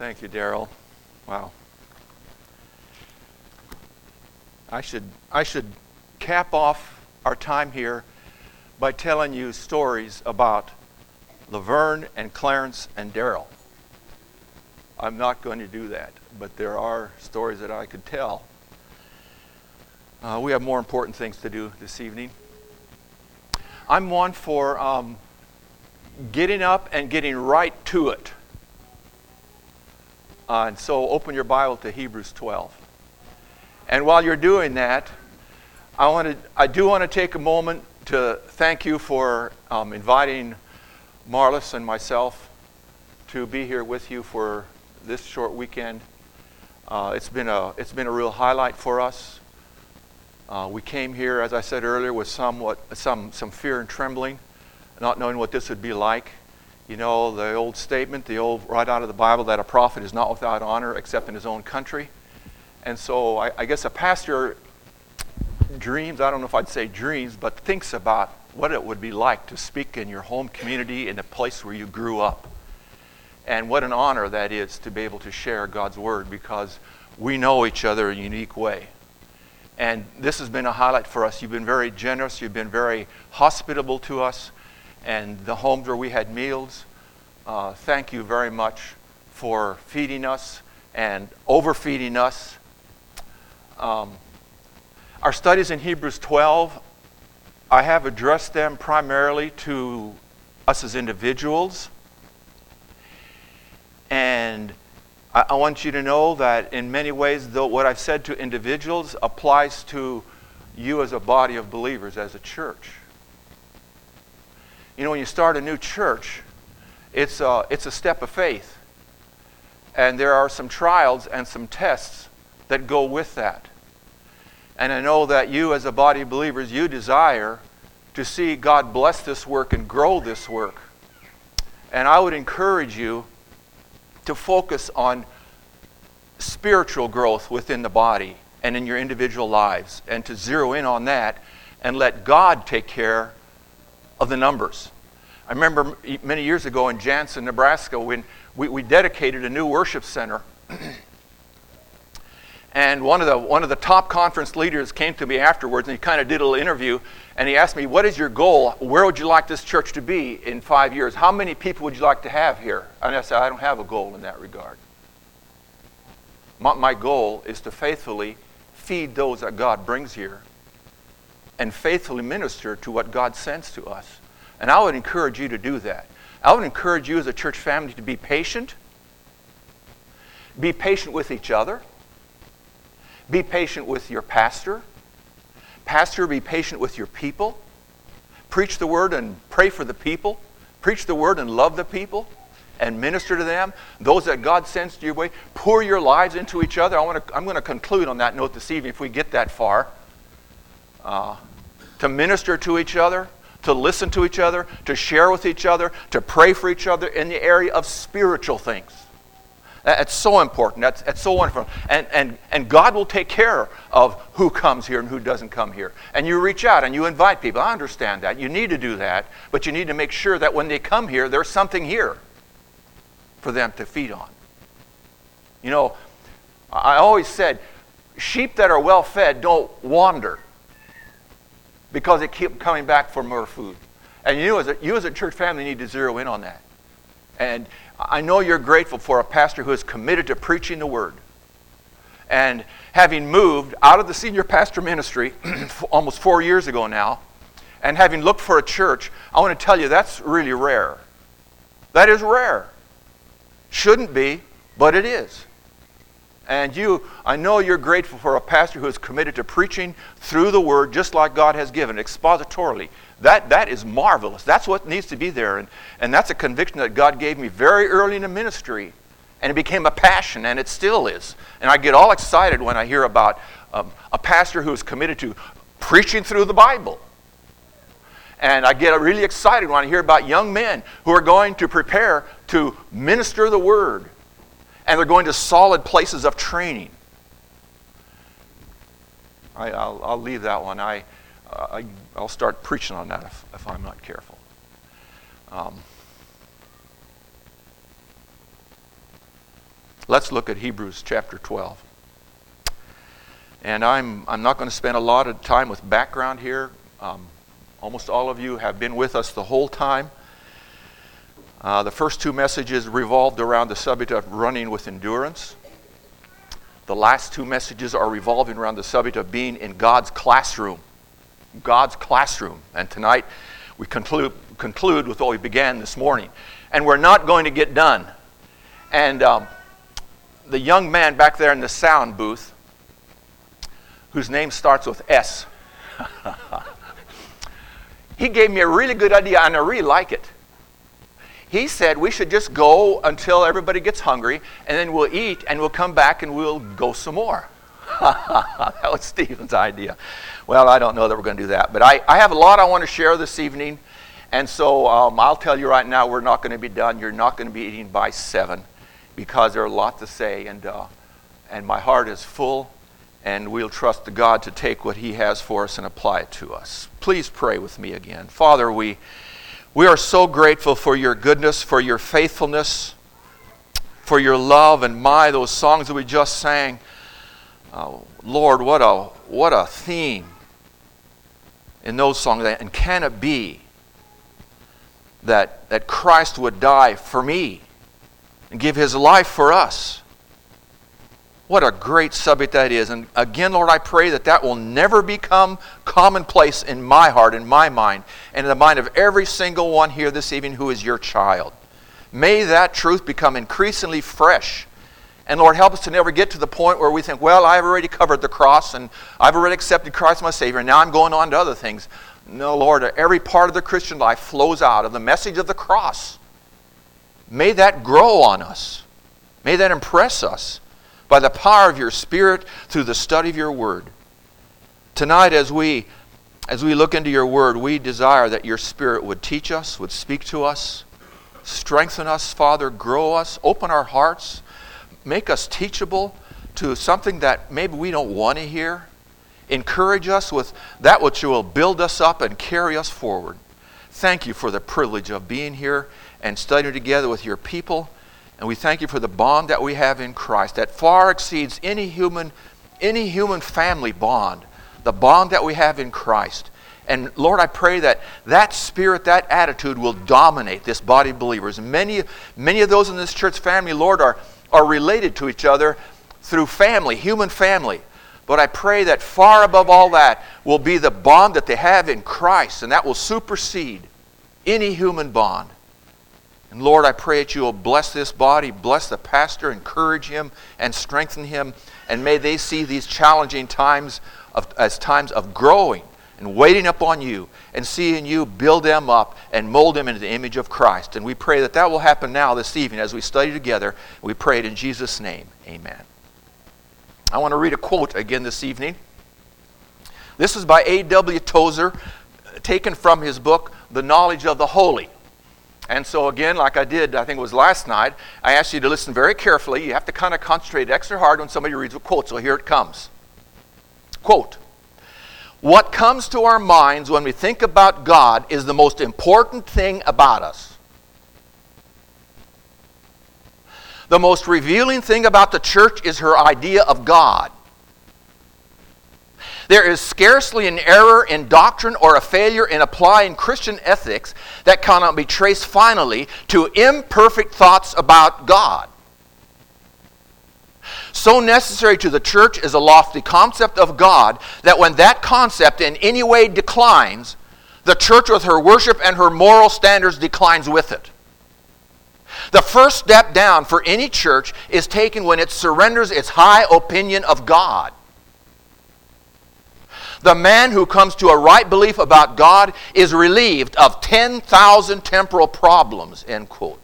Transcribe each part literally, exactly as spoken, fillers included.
Thank you, Daryl. Wow. I should I should cap off our time here by telling you stories about Laverne and Clarence and Daryl. I'm not going to do that, but there are stories that I could tell. Uh, we have more important things to do this evening. I'm one for um, getting up and getting right to it. Uh, and so open your Bible to Hebrews twelve. And while you're doing that, I want to, I do want to take a moment to thank you for um, inviting Marlis and myself to be here with you for this short weekend. Uh, it's been a it's been a real highlight for us. Uh, we came here, as I said earlier, with somewhat some some fear and trembling, not knowing what this would be like. You know, the old statement, the old right out of the Bible, that a prophet is not without honor except in his own country. And so I, I guess a pastor dreams, I don't know if I'd say dreams, but thinks about what it would be like to speak in your home community, in the place where you grew up. And what an honor that is to be able to share God's Word, because we know each other in a unique way. And this has been a highlight for us. You've been very generous. You've been very hospitable to us. And the homes where we had meals, uh, thank you very much for feeding us and overfeeding us. Um, our studies in Hebrews twelve, I have addressed them primarily to us as individuals. And I, I want you to know that in many ways, though, what I've said to individuals applies to you as a body of believers, as a church. You know, when you start a new church, it's a, it's a step of faith. And there are some trials and some tests that go with that. And I know that you as a body of believers, you desire to see God bless this work and grow this work. And I would encourage you to focus on spiritual growth within the body and in your individual lives, and to zero in on that and let God take care of the numbers. I remember many years ago in Jansen, Nebraska, when we, we dedicated a new worship center. And one of the one of the top conference leaders came to me afterwards, and he kind of did a little interview, and he asked me, what is your goal? Where would you like this church to be in five years? How many people would you like to have here? And I said, I don't have a goal in that regard. My, my goal is to faithfully feed those that God brings here and faithfully minister to what God sends to us. And I would encourage you to do that. I would encourage you as a church family to be patient. Be patient with each other. Be patient with your pastor. Pastor, be patient with your people. Preach the word and pray for the people. Preach the word and love the people and minister to them. Those that God sends to your way, pour your lives into each other. I want to, I'm going to conclude on that note this evening if we get that far. Uh, to minister to each other, to listen to each other, to share with each other, to pray for each other in the area of spiritual things. That's so important. That's, that's so wonderful. And, and, and God will take care of who comes here and who doesn't come here. And you reach out and you invite people. I understand that. You need to do that. But you need to make sure that when they come here, there's something here for them to feed on. You know, I always said, sheep that are well fed don't wander because they keep coming back for more food. And you as a, you as a church family need to zero in on that. And I know you're grateful for a pastor who is committed to preaching the word. And having moved out of the senior pastor ministry almost four years ago now, and having looked for a church, I want to tell you that's really rare. That is rare. Shouldn't be, but it is. And you, I know you're grateful for a pastor who is committed to preaching through the word just like God has given, expositorily. That, that is marvelous. That's what needs to be there. And, and that's a conviction that God gave me very early in the ministry. And it became a passion, and it still is. And I get all excited when I hear about um, a pastor who is committed to preaching through the Bible. And I get really excited when I hear about young men who are going to prepare to minister the word. And they're going to solid places of training. I, I'll, I'll leave that one. I, uh, I, I'll start preaching on that if, if I'm not careful. Um, Let's look at Hebrews chapter twelve. And I'm, I'm not going to spend a lot of time with background here. Um, almost all of you have been with us the whole time. Uh, the first two messages revolved around the subject of running with endurance. The last two messages are revolving around the subject of being in God's classroom. God's classroom. And tonight we conclude, conclude with what we began this morning. And we're not going to get done. And um, the young man back there in the sound booth, whose name starts with S, he gave me a really good idea, and I really like it. He said we should just go until everybody gets hungry, and then we'll eat, and we'll come back, and we'll go some more. That was Stephen's idea. Well, I don't know that we're going to do that, but I, I have a lot I want to share this evening, and so um, I'll tell you right now, we're not going to be done. You're not going to be eating by seven, because there's a lot to say, and uh, and my heart is full, and we'll trust the God to take what he has for us and apply it to us. Please pray with me again. Father, we we are so grateful for your goodness, for your faithfulness, for your love, and my, those songs that we just sang. Oh, Lord, what a what a theme in those songs. And can it be that, that Christ would die for me and give his life for us? What a great subject that is. And again, Lord, I pray that that will never become commonplace in my heart, in my mind, and in the mind of every single one here this evening who is your child. May that truth become increasingly fresh. And Lord, help us to never get to the point where we think, well, I've already covered the cross, and I've already accepted Christ as my Savior, and now I'm going on to other things. No, Lord, every part of the Christian life flows out of the message of the cross. May that grow on us. May that impress us by the power of your Spirit through the study of your Word. Tonight, as we as we look into your Word, we desire that your Spirit would teach us, would speak to us, strengthen us, Father, grow us, open our hearts, make us teachable to something that maybe we don't want to hear. Encourage us with that which will build us up and carry us forward. Thank you for the privilege of being here and studying together with your people. And we thank you for the bond that we have in Christ that far exceeds any human, any human family bond, the bond that we have in Christ. And Lord, I pray that that spirit, that attitude will dominate this body of believers. Many, many of those in this church family, Lord, are, are related to each other through family, human family. But I pray that far above all that will be the bond that they have in Christ, and that will supersede any human bond. And Lord, I pray that you will bless this body, bless the pastor, encourage him, and strengthen him. And may they see these challenging times of, as times of growing and waiting upon you, and seeing you build them up and mold them into the image of Christ. And we pray that that will happen now this evening as we study together. We pray it in Jesus' name. Amen. I want to read a quote again this evening. This is by A W Tozer, taken from his book, The Knowledge of the Holy. And so again, like I did, I think it was last night, I asked you to listen very carefully. You have to kind of concentrate extra hard when somebody reads a quote, so here it comes. Quote, "What comes to our minds when we think about God is the most important thing about us. The most revealing thing about the church is her idea of God. There is scarcely an error in doctrine or a failure in applying Christian ethics that cannot be traced finally to imperfect thoughts about God. So necessary to the church is a lofty concept of God that when that concept in any way declines, the church with her worship and her moral standards declines with it. The first step down for any church is taken when it surrenders its high opinion of God. The man who comes to a right belief about God is relieved of ten thousand temporal problems," end quote.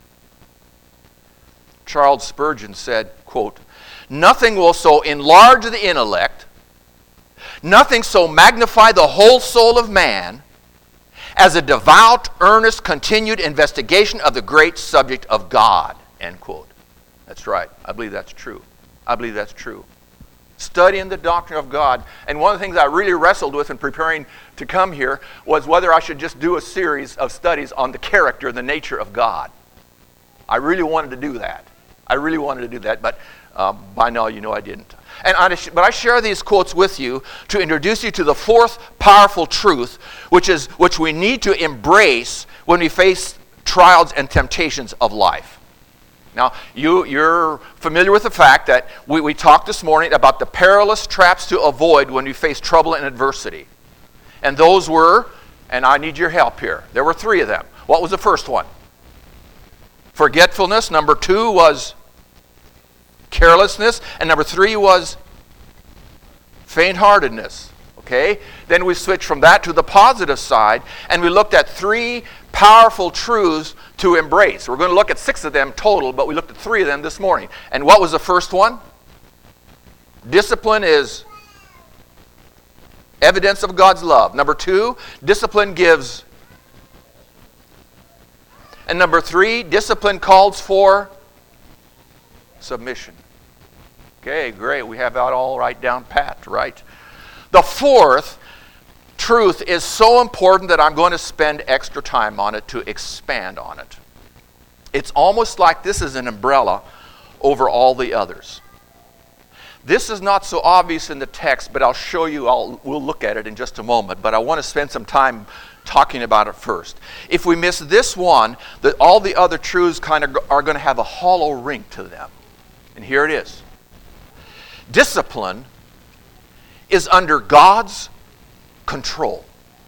Charles Spurgeon said, quote, "Nothing will so enlarge the intellect, nothing so magnify the whole soul of man, as a devout, earnest, continued investigation of the great subject of God," end quote. That's right. I believe that's true. I believe that's true. Studying the doctrine of God. And one of the things I really wrestled with in preparing to come here was whether I should just do a series of studies on the character and the nature of God. I really wanted to do that. I really wanted to do that, but um, by now you know I didn't. And I, but I share these quotes with you to introduce you to the fourth powerful truth, which is which we need to embrace when we face trials and temptations of life. Now, you, you're familiar with the fact that we, we talked this morning about the perilous traps to avoid when you face trouble and adversity. And those were, and I need your help here, there were three of them. What was the first one? Forgetfulness. Number two was carelessness. And number three was faint-heartedness. Okay? Then we switched from that to the positive side, and we looked at three powerful truths to embrace. We're going to look at six of them total, but we looked at three of them this morning. And what was the first one? Discipline is evidence of God's love. Number two, discipline gives. And number three, discipline calls for submission. Okay, great. We have that all right down pat, right? The fourth truth is so important that I'm going to spend extra time on it to expand on it. It's almost like this is an umbrella over all the others. This is not so obvious in the text, but I'll show you, I'll, we'll look at it in just a moment, but I want to spend some time talking about it first. If we miss this one, the, all the other truths kind of are going to have a hollow ring to them. And here it is. Discipline is under God's control.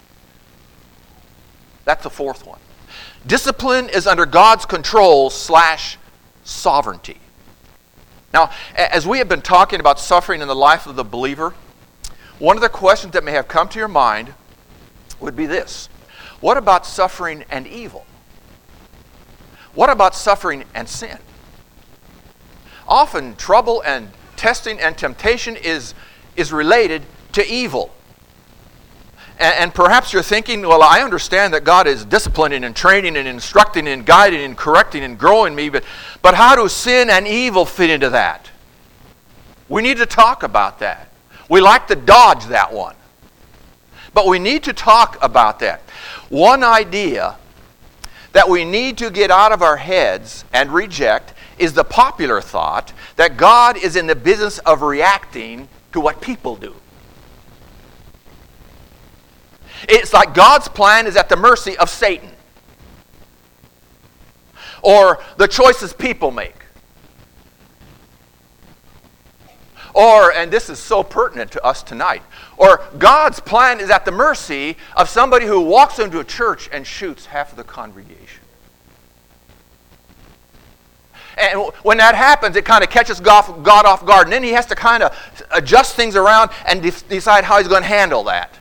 That's the fourth one. Discipline is under God's control slash sovereignty. Now, as we have been talking about suffering in the life of the believer, one of the questions that may have come to your mind would be this. What about suffering and evil? What about suffering and sin? Often trouble and testing and temptation is, is related to evil. And, and perhaps you're thinking, well, I understand that God is disciplining and training and instructing and guiding and correcting and growing me, but, but how do sin and evil fit into that? We need to talk about that. We like to dodge that one. But we need to talk about that. One idea that we need to get out of our heads and reject is the popular thought that God is in the business of reacting to what people do. It's like God's plan is at the mercy of Satan or the choices people make. Or, and this is so pertinent to us tonight, or God's plan is at the mercy of somebody who walks into a church and shoots half of the congregation. And when that happens, it kind of catches God off guard. And then he has to kind of adjust things around and de- decide how he's going to handle that.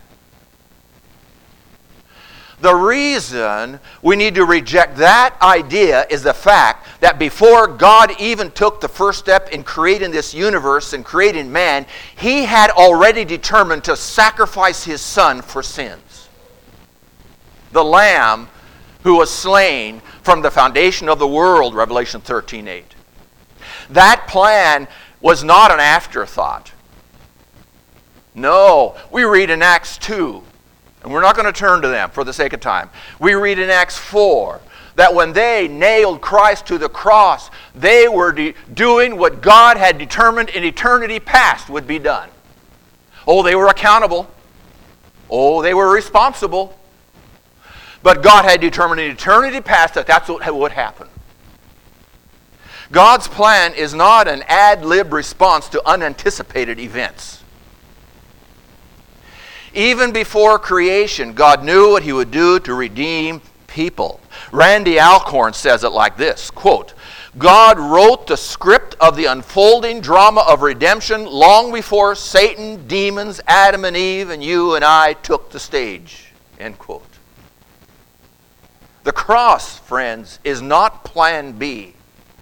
The reason we need to reject that idea is the fact that before God even took the first step in creating this universe and creating man, he had already determined to sacrifice his son for sins. The Lamb who was slain from the foundation of the world, Revelation thirteen eight. That plan was not an afterthought. No, we read in Acts two, and we're not going to turn to them for the sake of time. We read in Acts four that when they nailed Christ to the cross, they were de- doing what God had determined in eternity past would be done. Oh, they were accountable. Oh, they were responsible. But God had determined in eternity past that that's what would happen. God's plan is not an ad-lib response to unanticipated events. Even before creation, God knew what he would do to redeem people. Randy Alcorn says it like this, quote, God wrote the script of the unfolding drama of redemption long before Satan, demons, Adam and Eve, and you and I took the stage, end quote. The cross, friends, is not plan B.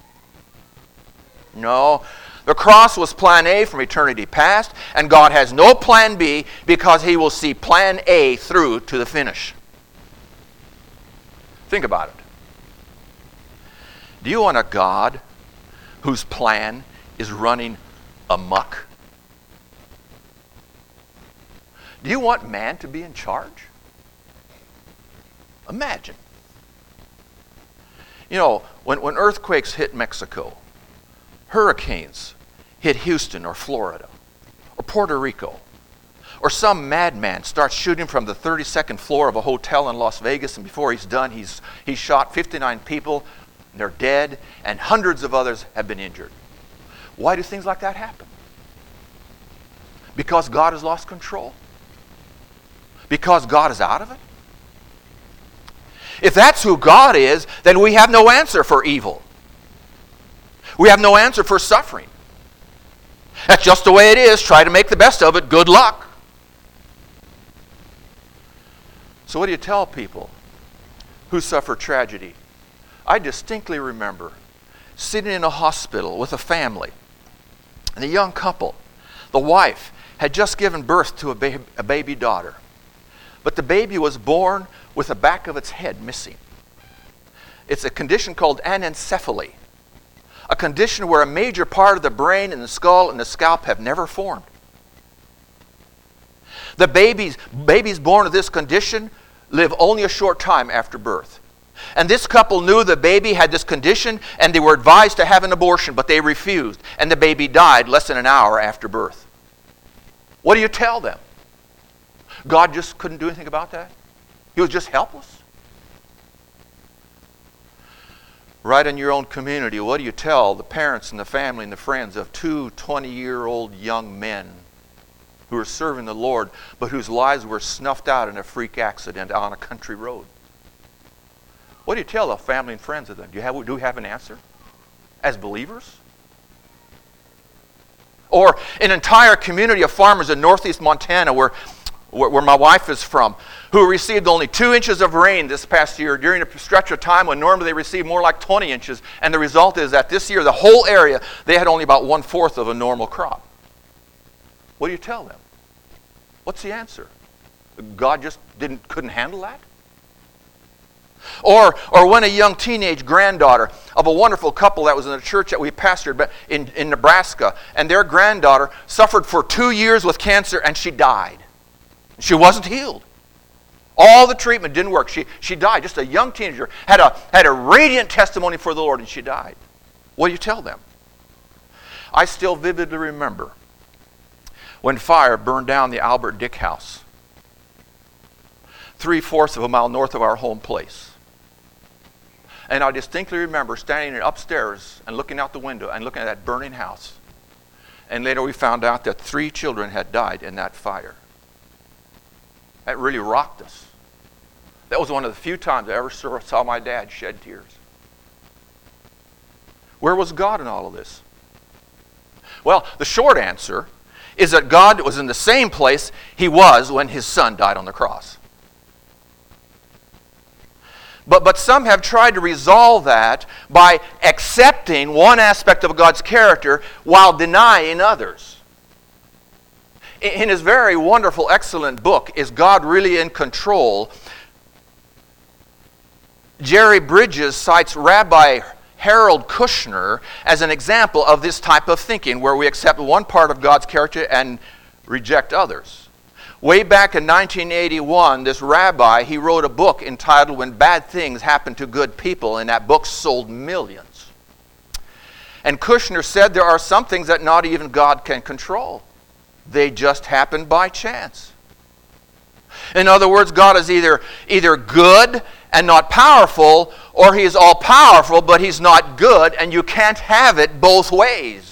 No, the cross was plan A from eternity past, and God has no plan B because he will see plan A through to the finish. Think about it. Do you want a God whose plan is running amok? Do you want man to be in charge? Imagine. You know, when, when earthquakes hit Mexico, hurricanes hit Houston or Florida or Puerto Rico, or some madman starts shooting from the thirty-second floor of a hotel in Las Vegas, and before he's done, he's, he's shot fifty-nine people, and they're dead, and hundreds of others have been injured. Why do things like that happen? Because God has lost control? Because God is out of it? If that's who God is, then we have no answer for evil. We have no answer for suffering. That's just the way it is. Try to make the best of it. Good luck. So what do you tell people who suffer tragedy? I distinctly remember sitting in a hospital with a family, and a young couple. The wife had just given birth to a, ba- a baby daughter, but the baby was born with the back of its head missing. It's a condition called anencephaly, a condition where a major part of the brain and the skull and the scalp have never formed. The babies, babies born with this condition live only a short time after birth. And this couple knew the baby had this condition, and they were advised to have an abortion, but they refused, and the baby died less than an hour after birth. What do you tell them? God just couldn't do anything about that? He was just helpless? Right in your own community, what do you tell the parents and the family and the friends of two twenty-year-old young men who are serving the Lord, but whose lives were snuffed out in a freak accident on a country road? What do you tell the family and friends of them? Do you have, do we have an answer as believers? Or an entire community of farmers in northeast Montana, where, where, where my wife is from, who received only two inches of rain this past year during a stretch of time when normally they receive more like twenty inches. And the result is that this year, the whole area, they had only about one-fourth of a normal crop. What do you tell them? What's the answer? God just didn't couldn't handle that? Or, or when a young teenage granddaughter of a wonderful couple that was in a church that we pastored in, in Nebraska, and their granddaughter suffered for two years with cancer, and she died. She wasn't healed. All the treatment didn't work. She, she died. Just a young teenager, had a, had a radiant testimony for the Lord, and she died. What do you tell them? I still vividly remember when fire burned down the Albert Dick house, three-fourths of a mile north of our home place. And I distinctly remember standing upstairs and looking out the window and looking at that burning house. And later we found out that three children had died in that fire. That really rocked us. That was one of the few times I ever saw my dad shed tears. Where was God in all of this? Well, the short answer is that God was in the same place he was when his son died on the cross. But, but some have tried to resolve that by accepting one aspect of God's character while denying others. In his very wonderful, excellent book, Is God Really in Control?, Jerry Bridges cites Rabbi Harold Kushner as an example of this type of thinking, where we accept one part of God's character and reject others. Way back in nineteen eighty-one, this rabbi, he wrote a book entitled When Bad Things Happen to Good People, and that book sold millions. And Kushner said there are some things that not even God can control. They just happen by chance. In other words, God is either, either good and not powerful, or he is all-powerful, but he's not good, and you can't have it both ways.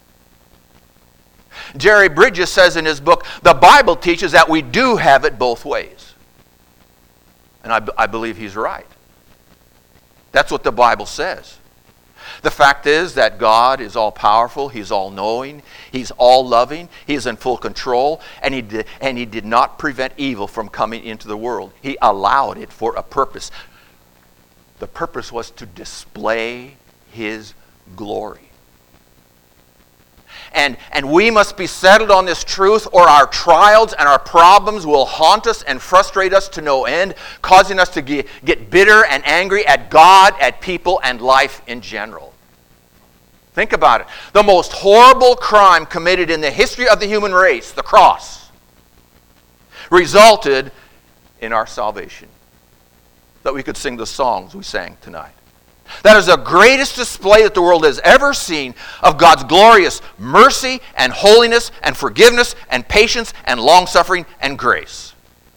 Jerry Bridges says in his book, the Bible teaches that we do have it both ways. And I, I believe he's right. That's what the Bible says. The fact is that God is all-powerful, he's all-knowing, he's all-loving, he's in full control, and he, did, and he did not prevent evil from coming into the world. He allowed it for a purpose. The purpose was to display his glory. And, and we must be settled on this truth, or our trials and our problems will haunt us and frustrate us to no end, causing us to get, get bitter and angry at God, at people, and life in general. Think about it. The most horrible crime committed in the history of the human race, the cross, resulted in our salvation. That we could sing the songs we sang tonight. That is the greatest display that the world has ever seen of God's glorious mercy and holiness and forgiveness and patience and long-suffering and grace.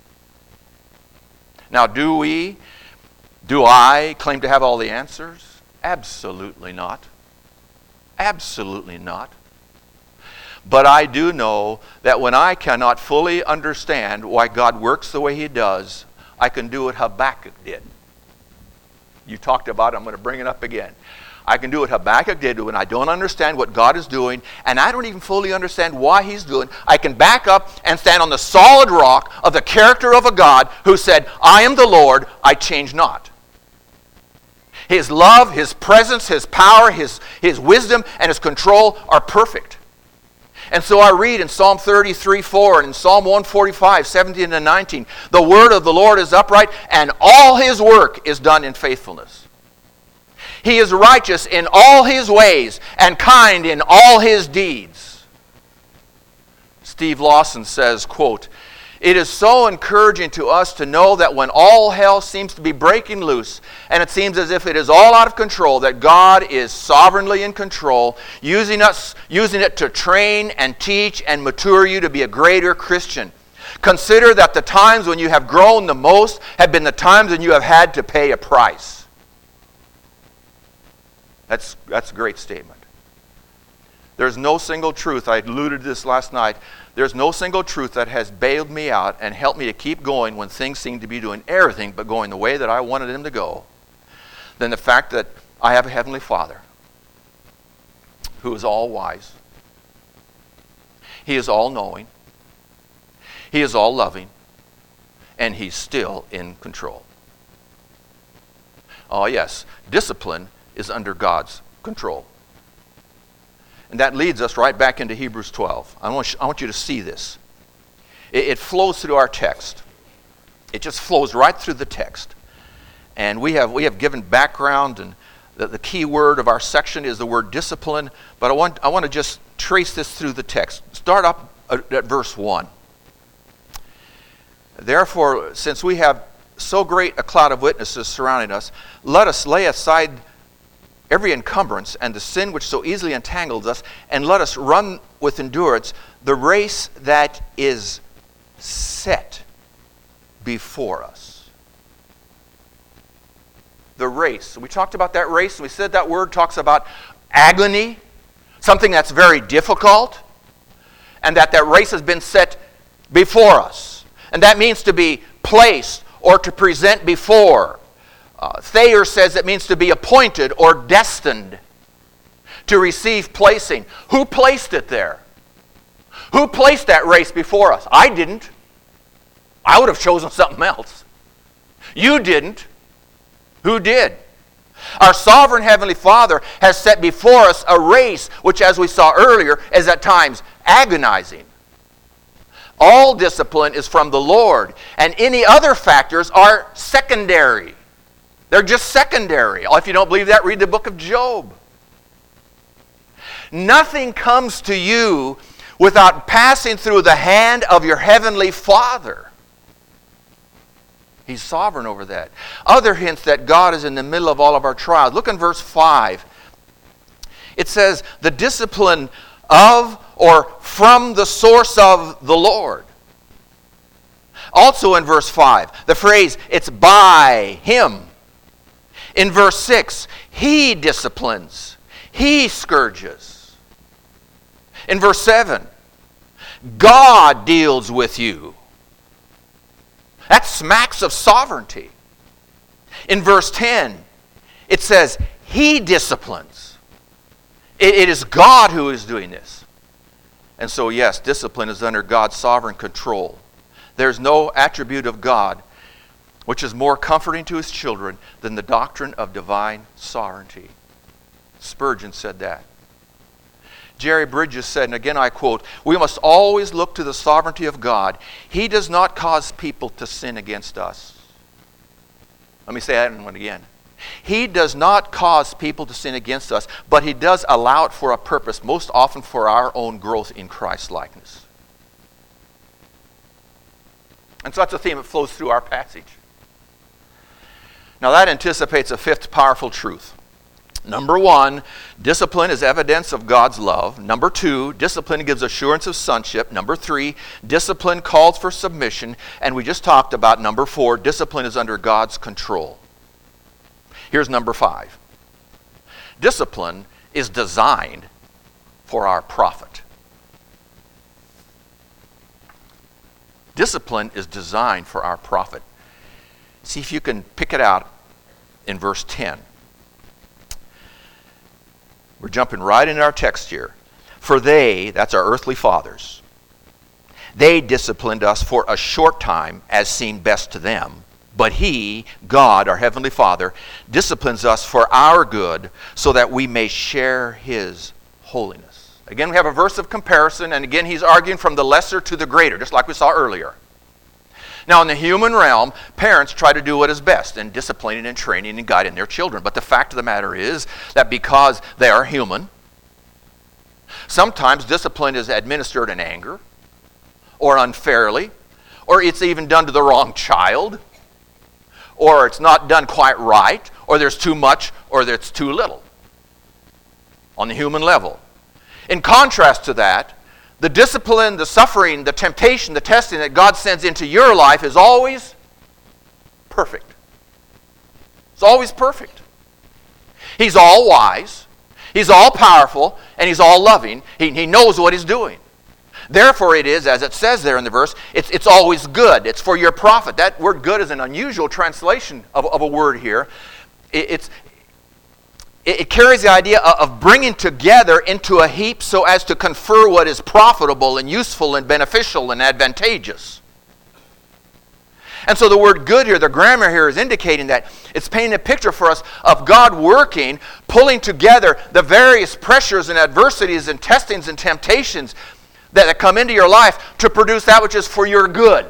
Now, do we, do I claim to have all the answers? Absolutely not. Absolutely not. But I do know that when I cannot fully understand why God works the way He does, I can do what Habakkuk did. You talked about it, I'm going to bring it up again. I can do what Habakkuk did when I don't understand what God is doing, and I don't even fully understand why He's doing. I can back up and stand on the solid rock of the character of a God who said, I am the Lord, I change not. His love, His presence, His power, His, His wisdom, and His control are perfect. And so I read in Psalm thirty-three four and in Psalm one forty-five, seventeen and nineteen, the word of the Lord is upright, and all His work is done in faithfulness. He is righteous in all His ways and kind in all His deeds. Steve Lawson says, quote, it is so encouraging to us to know that when all hell seems to be breaking loose, and it seems as if it is all out of control, that God is sovereignly in control, using us, using it to train and teach and mature you to be a greater Christian. Consider that the times when you have grown the most have been the times when you have had to pay a price. That's, that's a great statement. There's no single truth, I alluded to this last night, there's no single truth that has bailed me out and helped me to keep going when things seem to be doing everything but going the way that I wanted them to go, than the fact that I have a Heavenly Father who is all wise. He is all knowing. He is all loving. And He's still in control. Oh yes, discipline is under God's control. And that leads us right back into Hebrews twelve. I want you, I want you to see this. It, it flows through our text. It just flows right through the text. And we have we have given background, and the, the key word of our section is the word discipline. But I want I want to just trace this through the text. Start up at, at verse one. Therefore, since we have so great a cloud of witnesses surrounding us, let us lay aside every encumbrance and the sin which so easily entangles us, and let us run with endurance the race that is set before us. The race. We talked about that race. We said that word talks about agony, something that's very difficult, and that that race has been set before us. And that means to be placed or to present before. Uh, Thayer says it means to be appointed or destined to receive placing. Who placed it there? Who placed that race before us? I didn't. I would have chosen something else. You didn't. Who did? Our sovereign Heavenly Father has set before us a race which, as we saw earlier, is at times agonizing. All discipline is from the Lord, and any other factors are secondary. They're just secondary. If you don't believe that, read the book of Job. Nothing comes to you without passing through the hand of your Heavenly Father. He's sovereign over that. Other hints that God is in the middle of all of our trials. Look in verse five. It says, the discipline of or from the source of the Lord. Also in verse five, the phrase, it's by Him. In verse six, He disciplines. He scourges. In verse seven, God deals with you. That smacks of sovereignty. In verse ten, it says, He disciplines. It, it is God who is doing this. And so, yes, discipline is under God's sovereign control. There's no attribute of God which is more comforting to His children than the doctrine of divine sovereignty. Spurgeon said that. Jerry Bridges said, and again I quote, we must always look to the sovereignty of God. He does not cause people to sin against us. Let me say that one again. He does not cause people to sin against us, but He does allow it for a purpose, most often for our own growth in Christ's likeness. And so that's a theme that flows through our passage. Now that anticipates a fifth powerful truth. Number one, discipline is evidence of God's love. Number two, discipline gives assurance of sonship. Number three, discipline calls for submission. And we just talked about number four, discipline is under God's control. Here's number five. Discipline is designed for our profit. Discipline is designed for our profit. See if you can pick it out in verse ten. We're jumping right into our text here. For they, that's our earthly fathers, they disciplined us for a short time as seemed best to them. But he, God, our heavenly Father, disciplines us for our good so that we may share his holiness. Again, we have a verse of comparison, and again, he's arguing from the lesser to the greater, just like we saw earlier. Now, in the human realm, parents try to do what is best in disciplining and training and guiding their children. But the fact of the matter is that because they are human, sometimes discipline is administered in anger or unfairly, or it's even done to the wrong child, or it's not done quite right, or there's too much, or there's too little on the human level. In contrast to that, the discipline, the suffering, the temptation, the testing that God sends into your life is always perfect. It's always perfect. He's all wise, he's all powerful, and he's all loving. He, he knows what he's doing. Therefore it is, as it says there in the verse, it's, it's always good. It's for your profit. That word good is an unusual translation of, of a word here. It, it's It carries the idea of bringing together into a heap so as to confer what is profitable and useful and beneficial and advantageous. And so the word good here, the grammar here is indicating that it's painting a picture for us of God working, pulling together the various pressures and adversities and testings and temptations that, that come into your life to produce that which is for your good.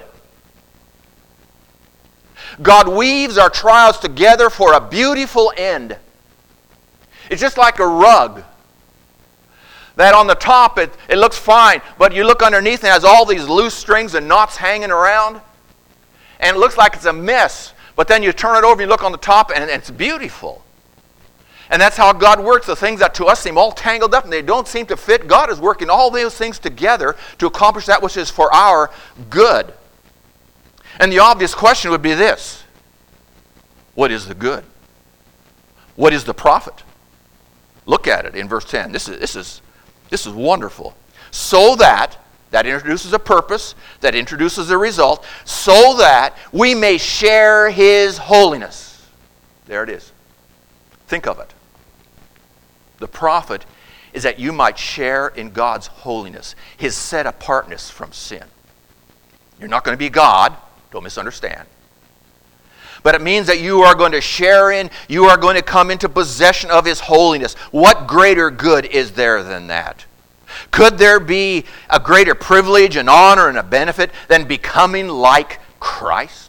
God weaves our trials together for a beautiful end. It's just like a rug. That on the top, it, it looks fine, but you look underneath and it has all these loose strings and knots hanging around. And it looks like it's a mess. But then you turn it over, you look on the top, and it's beautiful. And that's how God works. The things that to us seem all tangled up and they don't seem to fit, God is working all those things together to accomplish that which is for our good. And the obvious question would be this. What is the good? What is the profit? Look at it in verse ten. This is, this is, this is wonderful. So that, that introduces a purpose, that introduces a result, so that we may share his holiness. There it is. Think of it. The profit is that you might share in God's holiness, his set-apartness from sin. You're not going to be God, don't misunderstand. But it means that you are going to share in, you are going to come into possession of his holiness. What greater good is there than that? Could there be a greater privilege and honor and a benefit than becoming like Christ?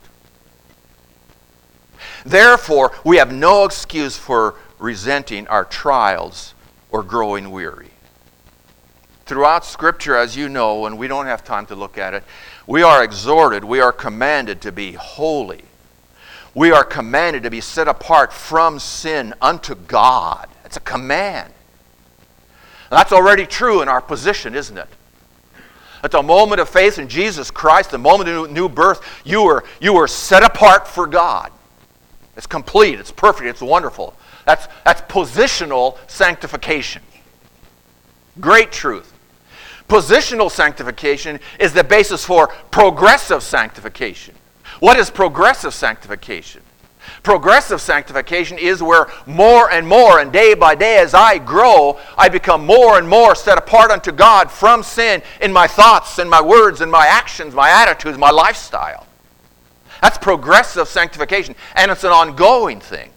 Therefore, we have no excuse for resenting our trials or growing weary. Throughout Scripture, as you know, and we don't have time to look at it, we are exhorted, we are commanded to be holy. We are commanded to be set apart from sin unto God. It's a command. That's already true in our position, isn't it? At the moment of faith in Jesus Christ, the moment of new birth, you were, you were set apart for God. It's complete, it's perfect, it's wonderful. That's, that's positional sanctification. Great truth. Positional sanctification is the basis for progressive sanctification. What is progressive sanctification? Progressive sanctification is where more and more and day by day as I grow, I become more and more set apart unto God from sin in my thoughts, in my words, in my actions, my attitudes, my lifestyle. That's progressive sanctification, and it's an ongoing thing.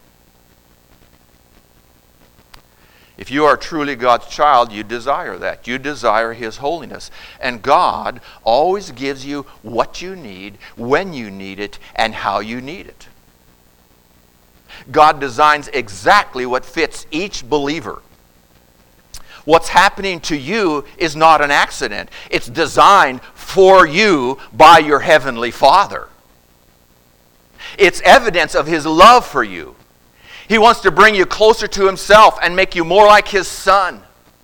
If you are truly God's child, you desire that. You desire his holiness. And God always gives you what you need, when you need it, and how you need it. God designs exactly what fits each believer. What's happening to you is not an accident. It's designed for you by your heavenly Father. It's evidence of his love for you. He wants to bring you closer to himself and make you more like his son.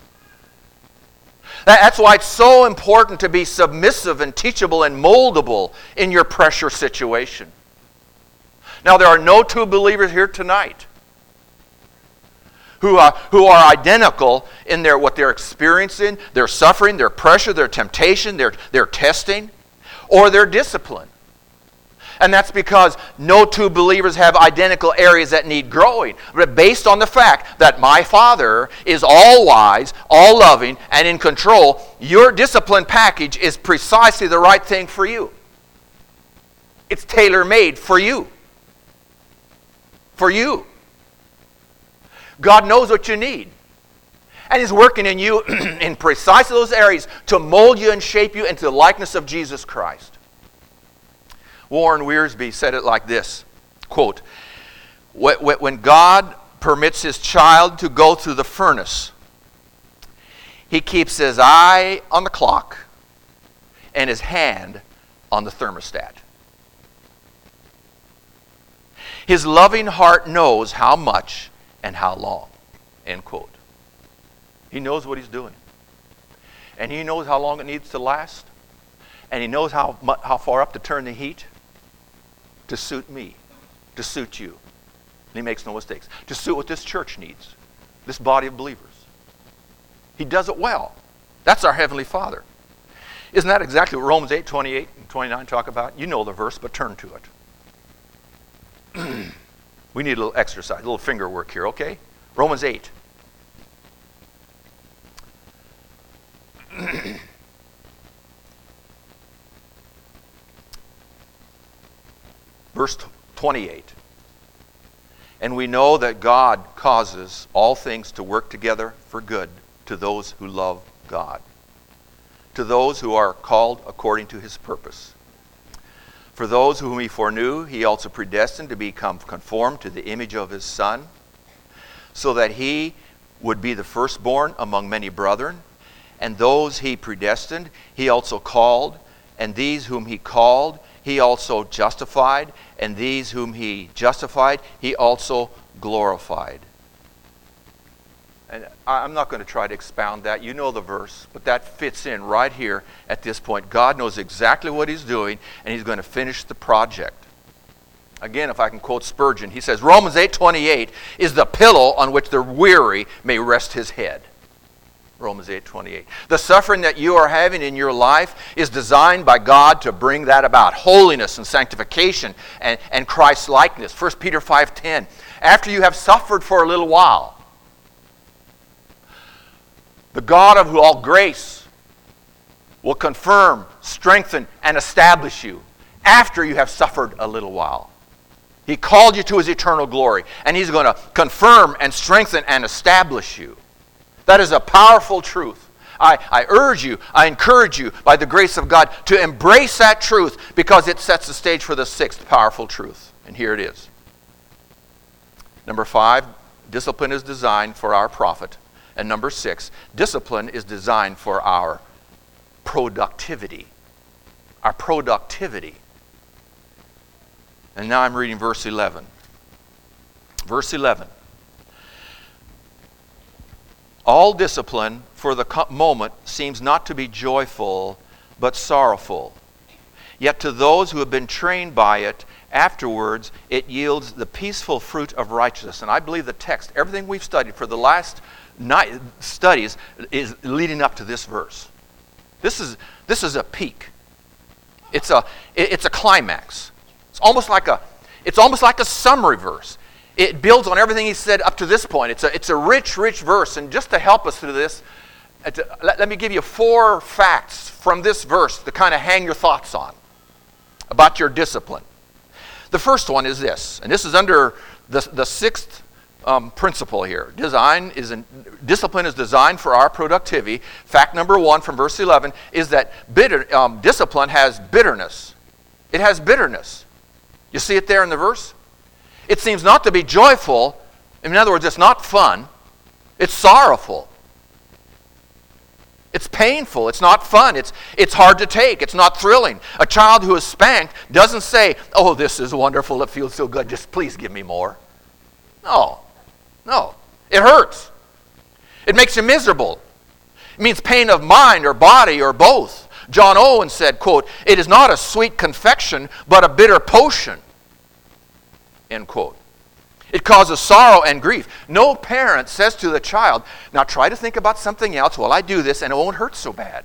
That's why it's so important to be submissive and teachable and moldable in your pressure situation. Now, there are no two believers here tonight who are, who are identical in their what they're experiencing, their suffering, their pressure, their temptation, their, their testing, or their discipline. And that's because no two believers have identical areas that need growing. But based on the fact that my Father is all wise, all loving, and in control, your discipline package is precisely the right thing for you. It's tailor-made for you. For you. God knows what you need. And He's working in you in precisely those areas to mold you and shape you into the likeness of Jesus Christ. Warren Wiersbe said it like this, quote, when God permits His child to go through the furnace, He keeps his eye on the clock and his hand on the thermostat. His loving heart knows how much and how long, end quote. He knows what He's doing. And He knows how long it needs to last. And He knows how, how far up to turn the heat to suit me, to suit you. And He makes no mistakes. To suit what this church needs, this body of believers. He does it well. That's our Heavenly Father. Isn't that exactly what Romans eight, twenty-eight and twenty-nine talk about? You know the verse, but turn to it. We need a little exercise, a little finger work here, okay? Romans eight. Verse twenty-eight. And we know that God causes all things to work together for good to those who love God, to those who are called according to His purpose. For those whom He foreknew, He also predestined to become conformed to the image of His Son, so that He would be the firstborn among many brethren. And those He predestined, He also called, and these whom He called, He also justified, and these whom He justified, He also glorified. And I'm not going to try to expound that. You know the verse, but that fits in right here at this point. God knows exactly what He's doing, and He's going to finish the project. Again, if I can quote Spurgeon, he says, Romans eight twenty-eight is the pillow on which the weary may rest his head. Romans eight twenty-eight. The suffering that you are having in your life is designed by God to bring that about. Holiness and sanctification and, and Christ-likeness. First Peter five ten. After you have suffered for a little while, the God of all grace will confirm, strengthen, and establish you after you have suffered a little while. He called you to His eternal glory, and He's going to confirm and strengthen and establish you. That is a powerful truth. I, I urge you, I encourage you, by the grace of God, to embrace that truth because it sets the stage for the sixth powerful truth. And here it is. Number five, discipline is designed for our profit. And number six, discipline is designed for our productivity. Our productivity. And now I'm reading verse eleven. Verse eleven. All discipline for the moment seems not to be joyful, but sorrowful. Yet to those who have been trained by it, afterwards it yields the peaceful fruit of righteousness. And I believe the text, everything we've studied for the last night studies, is leading up to this verse. This is this is a peak. It's a it's a climax. It's almost like a it's almost like a summary verse. It builds on everything he said up to this point. It's a, it's a rich, rich verse. And just to help us through this, to, let, let me give you four facts from this verse to kind of hang your thoughts on about your discipline. The first one is this, and this is under the, the sixth um, principle here. Design is in, discipline is designed for our productivity. Fact number one from verse eleven is that bitter, um, discipline has bitterness. It has bitterness. You see it there in the verse? It seems not to be joyful. In other words, it's not fun. It's sorrowful. It's painful. It's not fun. It's, it's hard to take. It's not thrilling. A child who is spanked doesn't say, oh, this is wonderful. It feels so good. Just please give me more. No. No. It hurts. It makes you miserable. It means pain of mind or body or both. John Owen said, quote, "It is not a sweet confection, but a bitter potion." End quote. It causes sorrow and grief. No parent says to the child, "Now try to think about something else while I do this and it won't hurt so bad."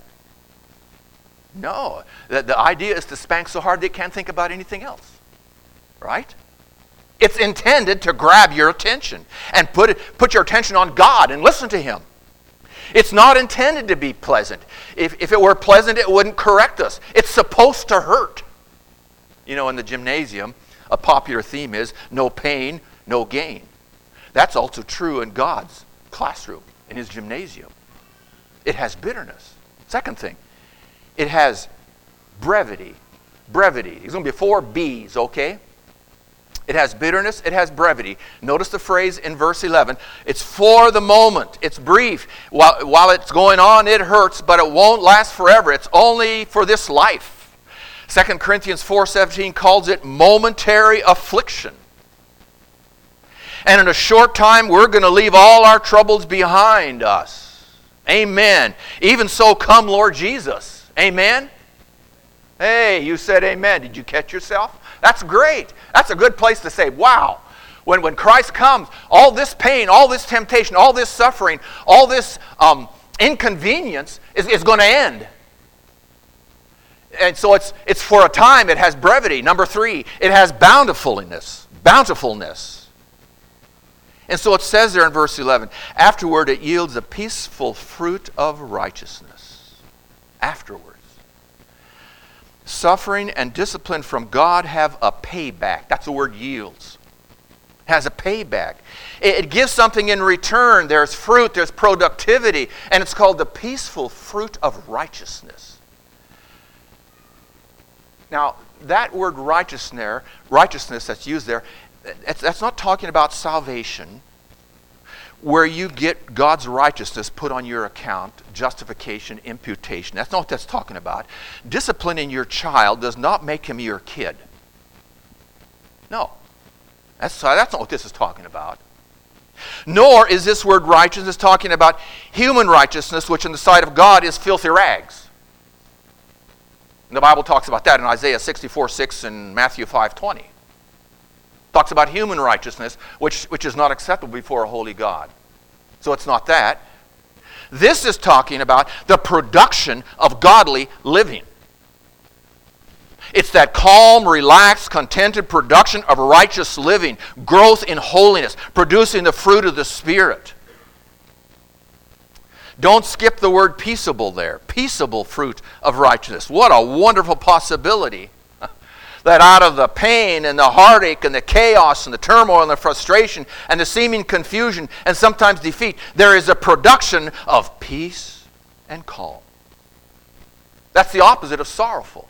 No. The, the idea is to spank so hard they can't think about anything else. Right? It's intended to grab your attention and put, it, put your attention on God and listen to Him. It's not intended to be pleasant. If, if it were pleasant, it wouldn't correct us. It's supposed to hurt. You know, in the gymnasium, a popular theme is no pain, no gain. That's also true in God's classroom, in His gymnasium. It has bitterness. Second thing, it has brevity. Brevity. It's going to be four B's, okay? It has bitterness, it has brevity. Notice the phrase in verse eleven. It's for the moment. It's brief. While, while it's going on, it hurts, but it won't last forever. It's only for this life. Second Corinthians four seventeen calls it momentary affliction. And in a short time, we're going to leave all our troubles behind us. Amen. Even so, come Lord Jesus. Amen. Hey, you said amen. Did you catch yourself? That's great. That's a good place to say, wow. When, when Christ comes, all this pain, all this temptation, all this suffering, all this um, inconvenience is, is going to end. And so it's, it's for a time. It has brevity. Number three, it has bountifulness. Bountifulness. And so it says there in verse eleven, afterward it yields a peaceful fruit of righteousness. Afterwards. Suffering and discipline from God have a payback. That's the word yields. It has a payback. It, it gives something in return. There's fruit, there's productivity, and it's called the peaceful fruit of righteousness. Now, that word righteousness, righteousness that's used there, that's, that's not talking about salvation, where you get God's righteousness put on your account, justification, imputation. That's not what that's talking about. Disciplining your child does not make him your kid. No. That's, that's not what this is talking about. Nor is this word righteousness talking about human righteousness, which in the sight of God is filthy rags. And the Bible talks about that in Isaiah sixty-four six and Matthew five twenty. Talks about human righteousness, which, which is not acceptable before a holy God. So it's not that. This is talking about the production of godly living. It's that calm, relaxed, contented production of righteous living, growth in holiness, producing the fruit of the Spirit. Don't skip the word peaceable there. Peaceable fruit of righteousness. What a wonderful possibility. That out of the pain and the heartache and the chaos and the turmoil and the frustration and the seeming confusion and sometimes defeat, there is a production of peace and calm. That's the opposite of sorrowful.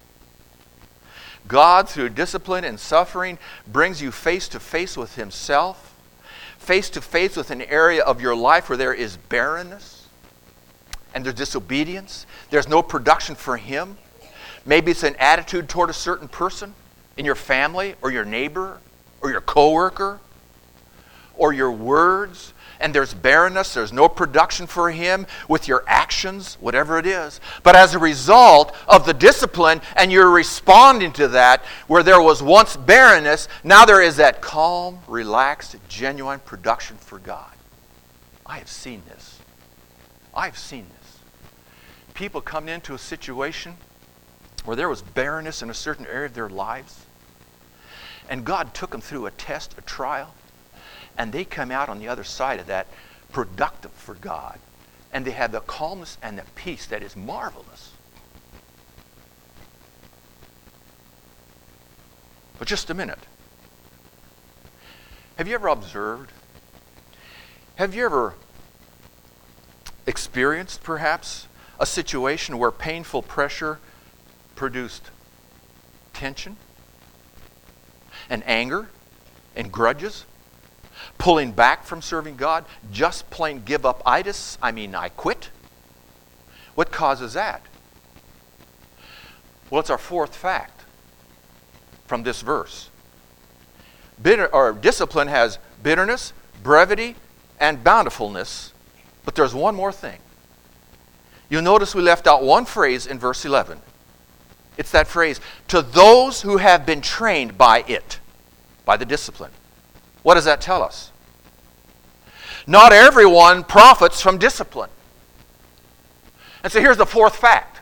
God, through discipline and suffering, brings you face to face with Himself, face to face with an area of your life where there is barrenness and there's disobedience. There's no production for Him. Maybe it's an attitude toward a certain person in your family or your neighbor or your coworker or your words, and there's barrenness, there's no production for Him with your actions, whatever it is. But as a result of the discipline and you're responding to that, where there was once barrenness, now there is that calm, relaxed, genuine production for God. I have seen this. I have seen this. People come into a situation where there was barrenness in a certain area of their lives, and God took them through a test, a trial, and they come out on the other side of that productive for God, and they have the calmness and the peace that is marvelous. But just a minute. Have you ever observed? Have you ever experienced, perhaps, a situation where painful pressure produced tension and anger and grudges, pulling back from serving God, just plain give up-itis, I mean I quit? What causes that? Well, it's our fourth fact from this verse. Bitter, or discipline has bitterness, brevity, and bountifulness. But there's one more thing. You'll notice we left out one phrase in verse eleven. It's that phrase, to those who have been trained by it, by the discipline. What does that tell us? Not everyone profits from discipline. And so here's the fourth fact.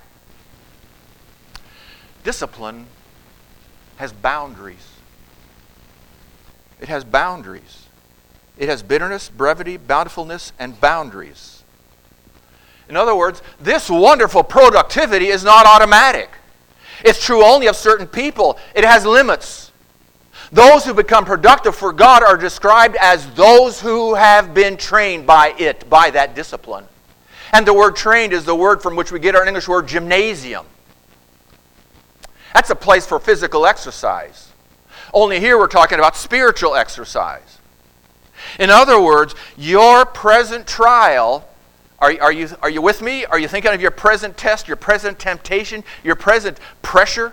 Discipline has boundaries. It has boundaries. It has bitterness, brevity, bountifulness, and boundaries. In other words, this wonderful productivity is not automatic. It's true only of certain people. It has limits. Those who become productive for God are described as those who have been trained by it, by that discipline. And the word trained is the word from which we get our English word gymnasium. That's a place for physical exercise. Only here we're talking about spiritual exercise. In other words, your present trial, are, are, you, are you with me? Are you thinking of your present test, your present temptation, your present pressure?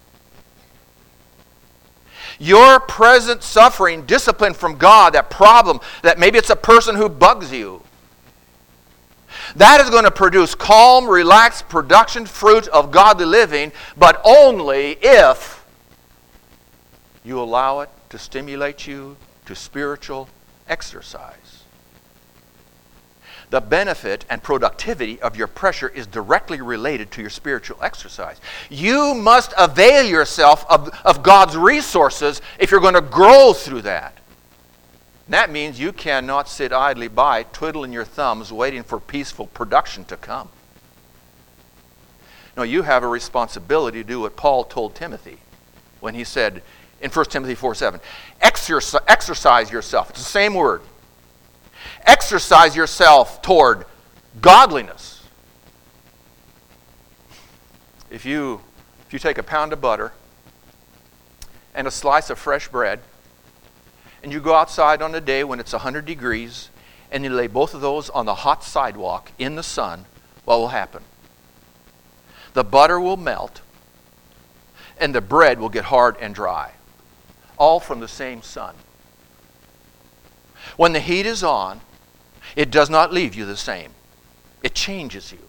Your present suffering, discipline from God, that problem, that maybe it's a person who bugs you. That is going to produce calm, relaxed production, fruit of godly living, but only if you allow it to stimulate you to spiritual exercise. The benefit and productivity of your pressure is directly related to your spiritual exercise. You must avail yourself of, of God's resources if you're going to grow through that. That means you cannot sit idly by, twiddling your thumbs, waiting for peaceful production to come. No, you have a responsibility to do what Paul told Timothy when he said in First Timothy four seven, exercise, exercise yourself. It's the same word. Exercise yourself toward godliness. If you, if you take a pound of butter and a slice of fresh bread, and you go outside on a day when it's one hundred degrees, and you lay both of those on the hot sidewalk in the sun, what will happen? The butter will melt, and the bread will get hard and dry, all from the same sun. When the heat is on, it does not leave you the same. It changes you.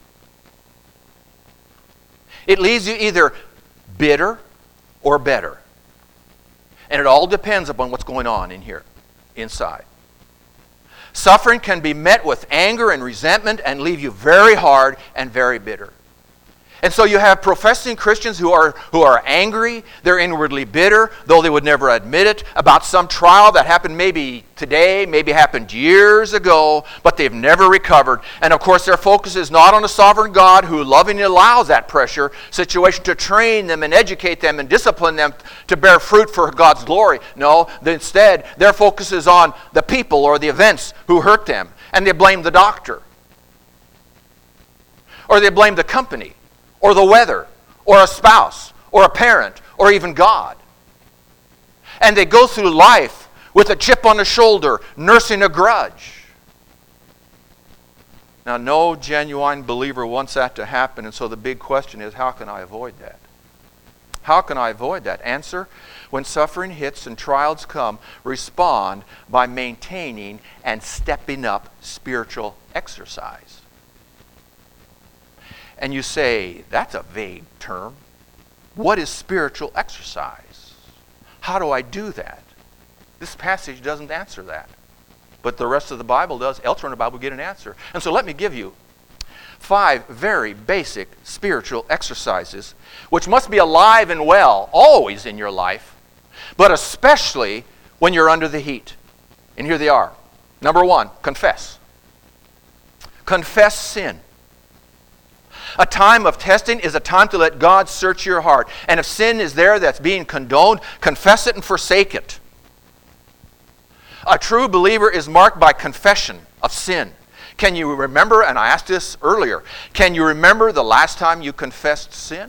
It leaves you either bitter or better. And it all depends upon what's going on in here, inside. Suffering can be met with anger and resentment and leave you very hard and very bitter. And so you have professing Christians who are, who are angry, they're inwardly bitter, though they would never admit it, about some trial that happened maybe today, maybe happened years ago, but they've never recovered. And of course their focus is not on a sovereign God who lovingly allows that pressure situation to train them and educate them and discipline them to bear fruit for God's glory. No, instead their focus is on the people or the events who hurt them. And they blame the doctor. Or they blame the company. Or the weather, or a spouse, or a parent, or even God. And they go through life with a chip on the shoulder, nursing a grudge. Now, no genuine believer wants that to happen, and so the big question is, how can I avoid that? How can I avoid that? Answer, when suffering hits and trials come, respond by maintaining and stepping up spiritual exercise. And you say, that's a vague term. What is spiritual exercise? How do I do that? This passage doesn't answer that. But the rest of the Bible does. Elsewhere in the Bible we get an answer. And so let me give you five very basic spiritual exercises which must be alive and well always in your life, but especially when you're under the heat. And here they are. Number one, confess. Confess sin. A time of testing is a time to let God search your heart. And if sin is there that's being condoned, confess it and forsake it. A true believer is marked by confession of sin. Can you remember, and I asked this earlier, can you remember the last time you confessed sin?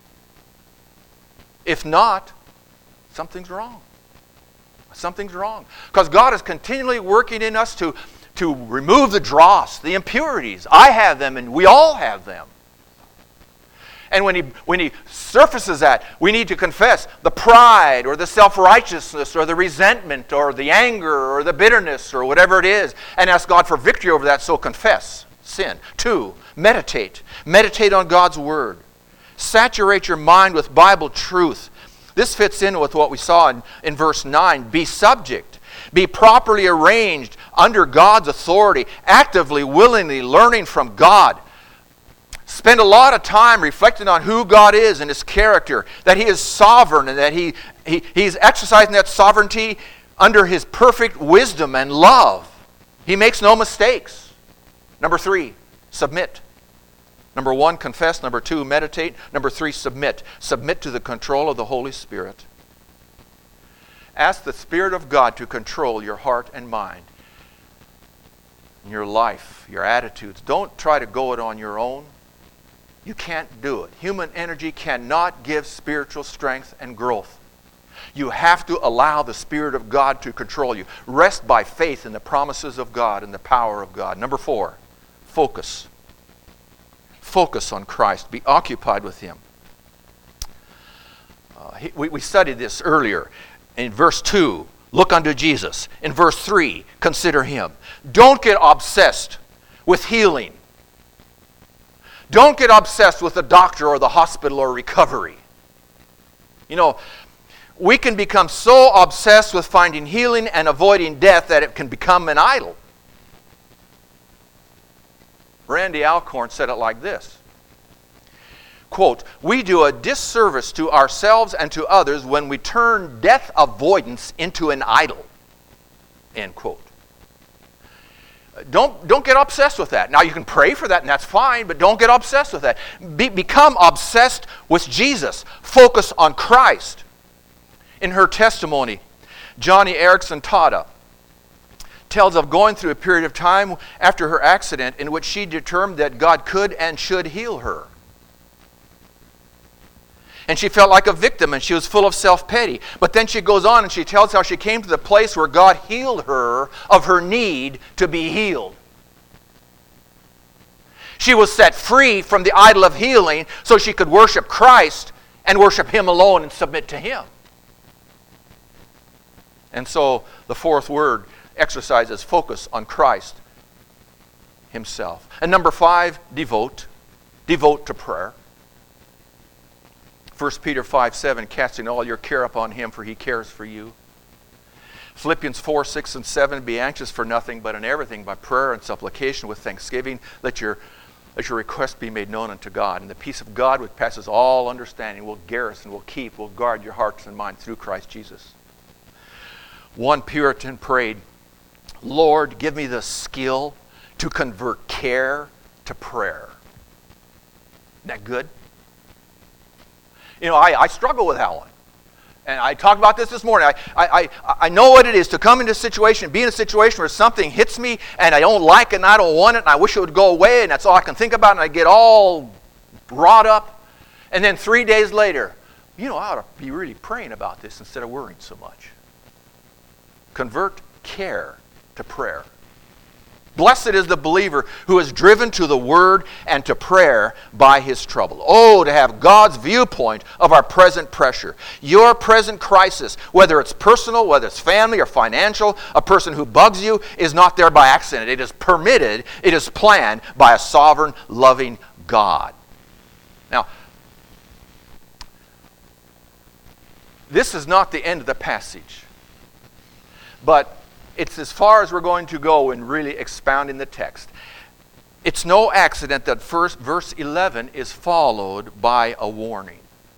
If not, something's wrong. Something's wrong. Because God is continually working in us to, to remove the dross, the impurities. I have them and we all have them. And when he, when he surfaces that, we need to confess the pride or the self-righteousness or the resentment or the anger or the bitterness or whatever it is, and ask God for victory over that, so confess sin. Two, meditate. Meditate on God's Word. Saturate your mind with Bible truth. This fits in with what we saw in, in verse nine. Be subject. Be properly arranged under God's authority, actively, willingly learning from God. Spend a lot of time reflecting on who God is and His character, that He is sovereign and that he, he, He's exercising that sovereignty under His perfect wisdom and love. He makes no mistakes. Number three, submit. Number one, confess. Number two, meditate. Number three, submit. Submit to the control of the Holy Spirit. Ask the Spirit of God to control your heart and mind, your life, your attitudes. Don't try to go it on your own. You can't do it. Human energy cannot give spiritual strength and growth. You have to allow the Spirit of God to control you. Rest by faith in the promises of God and the power of God. Number four, focus. Focus on Christ. Be occupied with Him. Uh, he, we, we studied this earlier. In verse two, look unto Jesus. In verse three, consider Him. Don't get obsessed with healing. Don't get obsessed with the doctor or the hospital or recovery. You know, we can become so obsessed with finding healing and avoiding death that it can become an idol. Randy Alcorn said it like this. Quote, we do a disservice to ourselves and to others when we turn death avoidance into an idol. End quote. Don't, don't get obsessed with that. Now, you can pray for that, and that's fine, but don't get obsessed with that. Be, become obsessed with Jesus. Focus on Christ. In her testimony, Johnny Erickson Tada tells of going through a period of time after her accident in which she determined that God could and should heal her. And she felt like a victim, and she was full of self-pity. But then she goes on and she tells how she came to the place where God healed her of her need to be healed. She was set free from the idol of healing so she could worship Christ and worship Him alone and submit to Him. And so the fourth word exercises focus on Christ Himself. And number five, devote. Devote to prayer. First Peter five seven, casting all your care upon Him, for He cares for you. Philippians four six and seven, be anxious for nothing, but in everything by prayer and supplication with thanksgiving, let your, let your request be made known unto God. And the peace of God, which passes all understanding, will garrison, will keep, will guard your hearts and minds through Christ Jesus. One Puritan prayed, Lord, give me the skill to convert care to prayer. Isn't that good? You know, I, I struggle with that one. And I talked about this this morning. I, I, I, I know what it is to come into a situation, be in a situation where something hits me and I don't like it and I don't want it and I wish it would go away and that's all I can think about and I get all wrought up. And then three days later, you know, I ought to be really praying about this instead of worrying so much. Convert care to prayer. Blessed is the believer who is driven to the Word and to prayer by his trouble. Oh, to have God's viewpoint of our present pressure. Your present crisis, whether it's personal, whether it's family or financial, a person who bugs you is not there by accident. It is permitted, it is planned by a sovereign, loving God. Now, this is not the end of the passage, but it's as far as we're going to go in really expounding the text. It's no accident that first verse eleven is followed by a warning.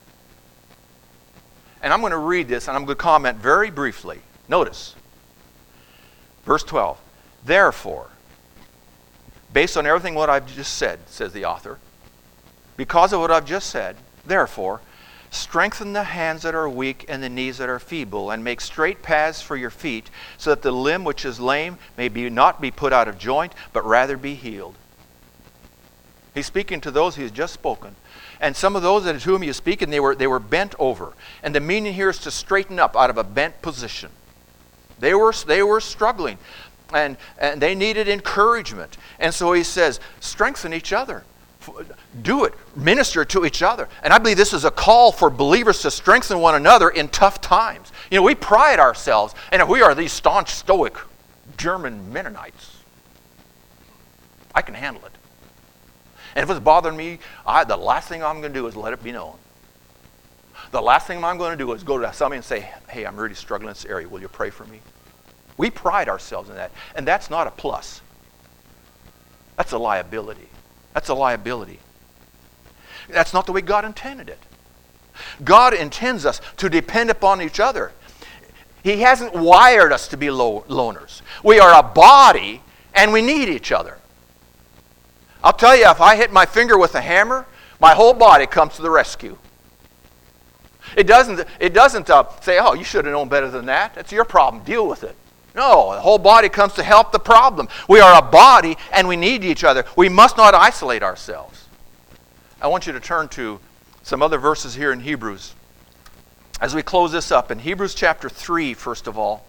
And I'm going to read this and I'm going to comment very briefly. Notice, verse twelve. Therefore, based on everything what I've just said, says the author, because of what I've just said, therefore, strengthen the hands that are weak and the knees that are feeble, and make straight paths for your feet, so that the limb which is lame may be not be put out of joint, but rather be healed. He's speaking to those he has just spoken. And some of those that to whom he is speaking, they were, they were bent over. And the meaning here is to straighten up out of a bent position. They were, they were struggling, and, and they needed encouragement. And so he says, strengthen each other. Do it. Minister to each other. And I believe this is a call for believers to strengthen one another in tough times. You know, we pride ourselves, and we are these staunch, stoic German Mennonites. I can handle it. And if it's bothering me, I, the last thing I'm going to do is let it be known. The last thing I'm going to do is go to somebody and say, hey, I'm really struggling in this area. Will you pray for me? We pride ourselves in that. And that's not a plus. That's a liability. That's a liability. That's not the way God intended it. God intends us to depend upon each other. He hasn't wired us to be loners. We are a body, and we need each other. I'll tell you, if I hit my finger with a hammer, my whole body comes to the rescue. It doesn't, it doesn't uh, say, oh, you should have known better than that. That's your problem. Deal with it. No, the whole body comes to help the problem. We are a body, and we need each other. We must not isolate ourselves. I want you to turn to some other verses here in Hebrews. As we close this up, in Hebrews chapter three, first of all,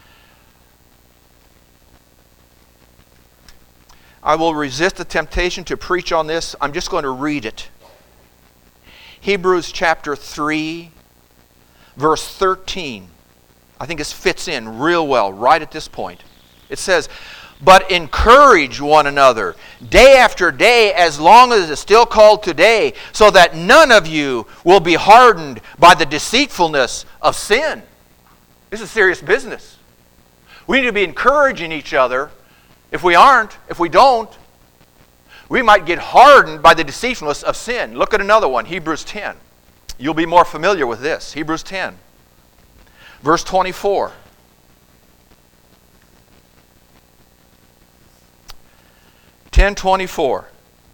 I will resist the temptation to preach on this. I'm just going to read it. Hebrews chapter three, verse thirteen. I think this fits in real well right at this point. It says, but encourage one another day after day as long as it's still called today, so that none of you will be hardened by the deceitfulness of sin. This is serious business. We need to be encouraging each other. If we aren't, if we don't, we might get hardened by the deceitfulness of sin. Look at another one, Hebrews ten. You'll be more familiar with this. Hebrews ten, verse twenty-four. ten twenty-four.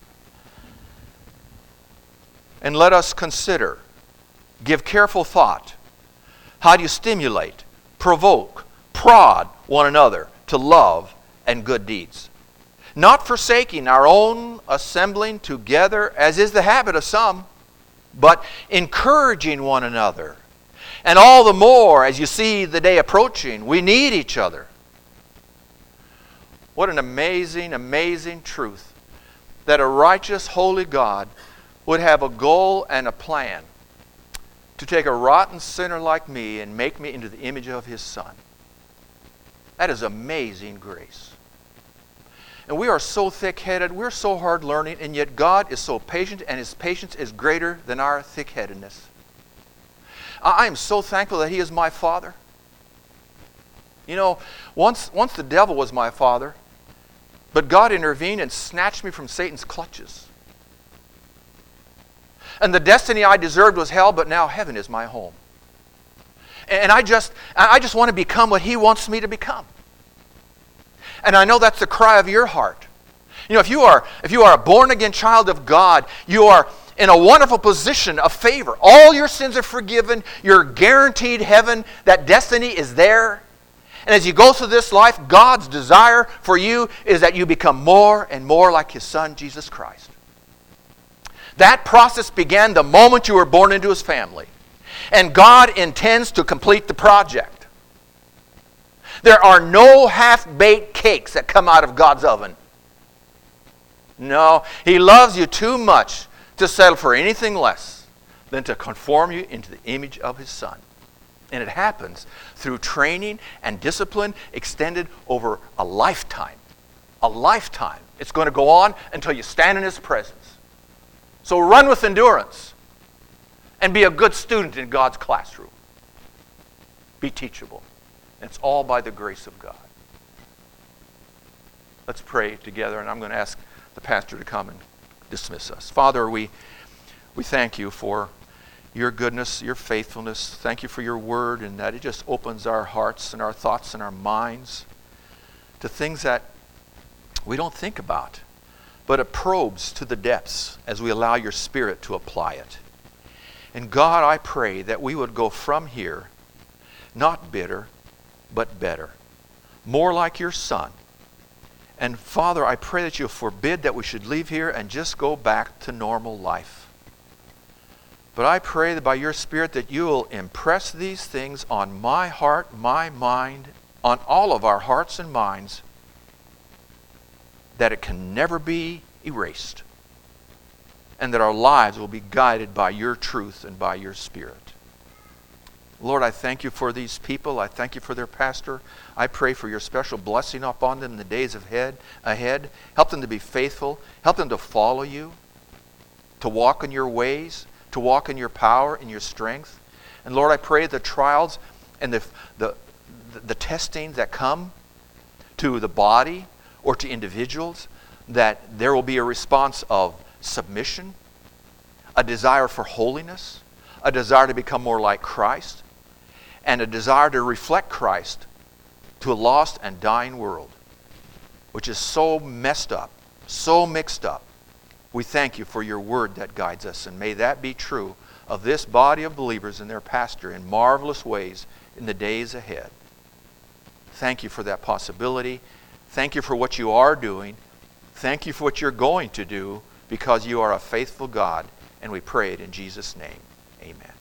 And let us consider, give careful thought, how do you stimulate, provoke, prod one another to love and good deeds, not forsaking our own assembling together, as is the habit of some, but encouraging one another. And all the more as you see the day approaching. We need each other. What an amazing, amazing truth that a righteous, holy God would have a goal and a plan to take a rotten sinner like me and make me into the image of His Son. That is amazing grace. And we are so thick-headed, we're so hard learning, and yet God is so patient, and His patience is greater than our thick-headedness. I am so thankful that He is my Father. You know, once, once the devil was my father, but God intervened and snatched me from Satan's clutches. And the destiny I deserved was hell, but now heaven is my home. And I just, I just want to become what He wants me to become. And I know that's the cry of your heart. You know, if you are, if you are a born-again child of God, you are in a wonderful position of favor. All your sins are forgiven. You're guaranteed heaven. That destiny is there. And as you go through this life, God's desire for you is that you become more and more like His Son, Jesus Christ. That process began the moment you were born into His family. And God intends to complete the project. There are no half-baked cakes that come out of God's oven. No, He loves you too much to settle for anything less than to conform you into the image of His Son. And it happens through training and discipline extended over a lifetime. A lifetime. It's going to go on until you stand in His presence. So run with endurance and be a good student in God's classroom. Be teachable. And it's all by the grace of God. Let's pray together, and I'm going to ask the pastor to come and dismiss us. Father, we, we thank You for Your goodness, Your faithfulness. Thank You for Your word, and that it just opens our hearts and our thoughts and our minds to things that we don't think about, but it probes to the depths as we allow Your Spirit to apply it. And God, I pray that we would go from here not bitter, but better, more like Your Son. And Father, I pray that You'll forbid that we should leave here and just go back to normal life. But I pray that by Your Spirit that You will impress these things on my heart, my mind, on all of our hearts and minds, that it can never be erased. and that our lives will be guided by your truth and by your Spirit. Lord, I thank you for these people. I thank you for their pastor. I pray for your special blessing upon them in the days ahead. ahead. Help them to be faithful. Help them to follow you, to walk in your ways, to walk in your power and your strength. And Lord, I pray the trials and the, the, the testing that come to the body or to individuals, that there will be a response of submission, a desire for holiness, a desire to become more like Christ, and a desire to reflect Christ to a lost and dying world, which is so messed up, so mixed up. We thank you for your word that guides us, and may that be true of this body of believers and their pastor in marvelous ways in the days ahead. Thank you for that possibility. Thank you for what you are doing. Thank you for what you're going to do, because you are a faithful God, and we pray it in Jesus' name. Amen.